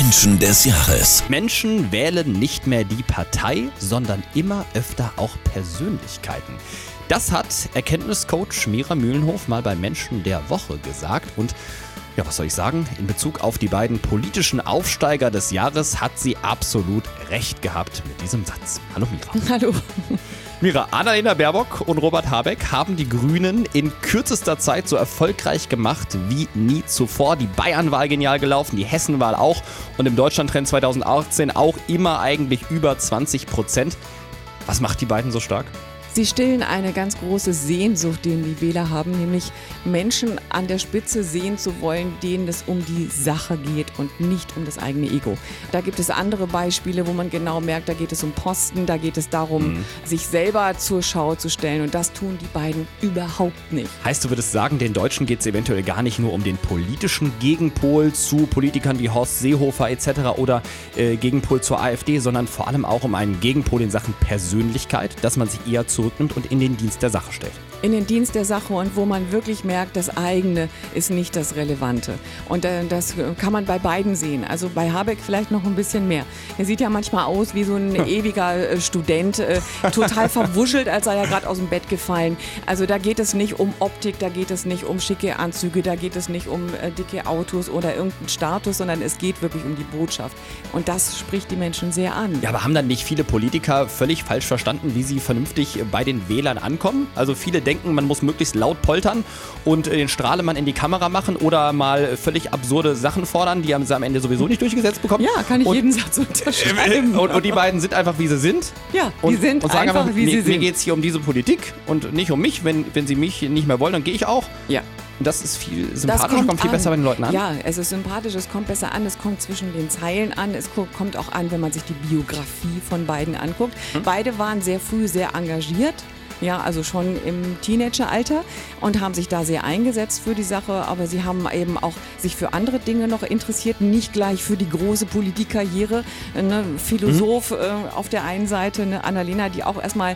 Menschen des Jahres. Menschen wählen nicht mehr die Partei, sondern immer öfter auch Persönlichkeiten. Das hat Erkenntniscoach Mira Mühlenhof mal bei Menschen der Woche gesagt. Und ja, was soll ich sagen? In Bezug auf die beiden politischen Aufsteiger des Jahres hat sie absolut recht gehabt mit diesem Satz. Hallo Mira. Hallo. Mira, Annalena Baerbock und Robert Habeck haben die Grünen in kürzester Zeit so erfolgreich gemacht wie nie zuvor. Die Bayernwahl genial gelaufen, die Hessenwahl auch und im Deutschlandtrend 2018 auch immer eigentlich über 20%. Was macht die beiden so stark? Sie stillen eine ganz große Sehnsucht, den die Wähler haben, nämlich Menschen an der Spitze sehen zu wollen, denen es um die Sache geht und nicht um das eigene Ego. Da gibt es andere Beispiele, wo man genau merkt, da geht es um Posten, da geht es darum, sich selber zur Schau zu stellen, und das tun die beiden überhaupt nicht. Heißt, du würdest sagen, den Deutschen geht es eventuell gar nicht nur um den politischen Gegenpol zu Politikern wie Horst Seehofer etc. oder Gegenpol zur AfD, sondern vor allem auch um einen Gegenpol in Sachen Persönlichkeit, dass man sich eher zurücknimmt und in den Dienst der Sache stellt. In den Dienst der Sache, und wo man wirklich merkt, das eigene ist nicht das Relevante. Und das kann man bei beiden sehen. Also bei Habeck vielleicht noch ein bisschen mehr. Er sieht ja manchmal aus wie so ein ewiger Student, total verwuschelt, als sei er gerade aus dem Bett gefallen. Also da geht es nicht um Optik, da geht es nicht um schicke Anzüge, da geht es nicht um dicke Autos oder irgendeinen Status, sondern es geht wirklich um die Botschaft. Und das spricht die Menschen sehr an. Ja, aber haben dann nicht viele Politiker völlig falsch verstanden, wie sie vernünftig bei den Wählern ankommen? Also viele denken, man muss möglichst laut poltern und den Strahlemann in die Kamera machen oder mal völlig absurde Sachen fordern, die sie am Ende sowieso nicht durchgesetzt bekommen. Ja, kann ich jeden Satz unterschreiben. Und die beiden sind einfach, wie sie sind. Ja, die sind und sagen einfach, wie sie sind. Mir geht es hier um diese Politik und nicht um mich. Wenn sie mich nicht mehr wollen, dann gehe ich auch. Ja. Und das ist viel sympathischer, kommt viel besser bei den Leuten an. Ja, es ist sympathisch, es kommt besser an, es kommt zwischen den Zeilen an, es kommt auch an, wenn man sich die Biografie von beiden anguckt. Beide waren sehr früh sehr engagiert. Ja, also schon im Teenageralter, und haben sich da sehr eingesetzt für die Sache, aber sie haben eben auch sich für andere Dinge noch interessiert, nicht gleich für die große Politikkarriere. Philosoph auf der einen Seite, Annalena, die auch erstmal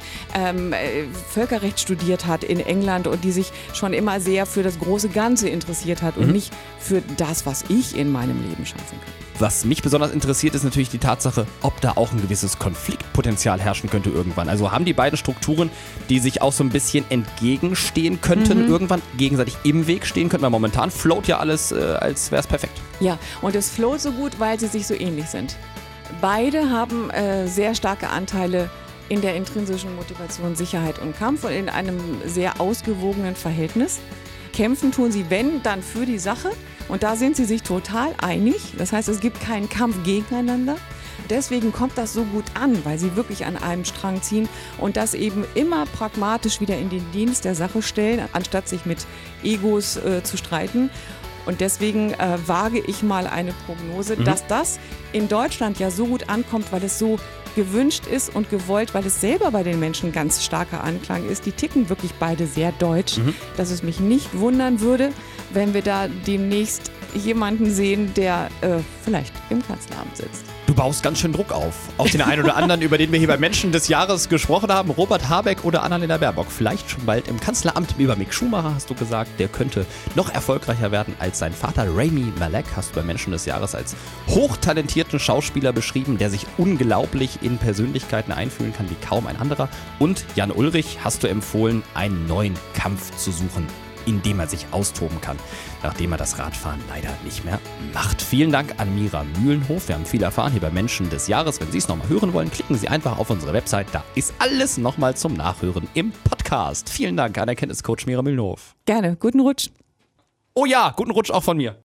Völkerrecht studiert hat in England und die sich schon immer sehr für das große Ganze interessiert hat und nicht für das, was ich in meinem Leben schaffen kann. Was mich besonders interessiert, ist natürlich die Tatsache, ob da auch ein gewisses Konfliktpotenzial herrschen könnte irgendwann. Also haben die beiden Strukturen, die sich auch so ein bisschen entgegenstehen könnten, irgendwann gegenseitig im Weg stehen könnten, weil momentan float ja alles, als wäre es perfekt. Ja, und es float so gut, weil sie sich so ähnlich sind. Beide haben sehr starke Anteile in der intrinsischen Motivation, Sicherheit und Kampf und in einem sehr ausgewogenen Verhältnis. Kämpfen tun sie, wenn, dann für die Sache. Und da sind sie sich total einig. Das heißt, es gibt keinen Kampf gegeneinander. Deswegen kommt das so gut an, weil sie wirklich an einem Strang ziehen und das eben immer pragmatisch wieder in den Dienst der Sache stellen, anstatt sich mit Egos zu streiten. Und deswegen wage ich mal eine Prognose, dass das in Deutschland ja so gut ankommt, weil es so gewünscht ist und gewollt, weil es selber bei den Menschen ganz starker Anklang ist. Die ticken wirklich beide sehr deutsch, dass es mich nicht wundern würde, wenn wir da demnächst jemanden sehen, der vielleicht im Kanzleramt sitzt. Du baust ganz schön Druck auf den einen oder anderen, über den wir hier bei Menschen des Jahres gesprochen haben. Robert Habeck oder Annalena Baerbock. Vielleicht schon bald im Kanzleramt. Über Mick Schumacher hast du gesagt, der könnte noch erfolgreicher werden als sein Vater. Rami Malek hast du bei Menschen des Jahres als hochtalentierten Schauspieler beschrieben, der sich unglaublich in Persönlichkeiten einfühlen kann wie kaum ein anderer. Und Jan Ulrich hast du empfohlen, einen neuen Kampf zu suchen, in dem er sich austoben kann, nachdem er das Radfahren leider nicht mehr macht. Vielen Dank an Mira Mühlenhof. Wir haben viel erfahren hier bei Menschen des Jahres. Wenn Sie es nochmal hören wollen, klicken Sie einfach auf unsere Website. Da ist alles nochmal zum Nachhören im Podcast. Vielen Dank an Erkenntniscoach Mira Mühlenhof. Gerne, guten Rutsch. Oh ja, guten Rutsch auch von mir.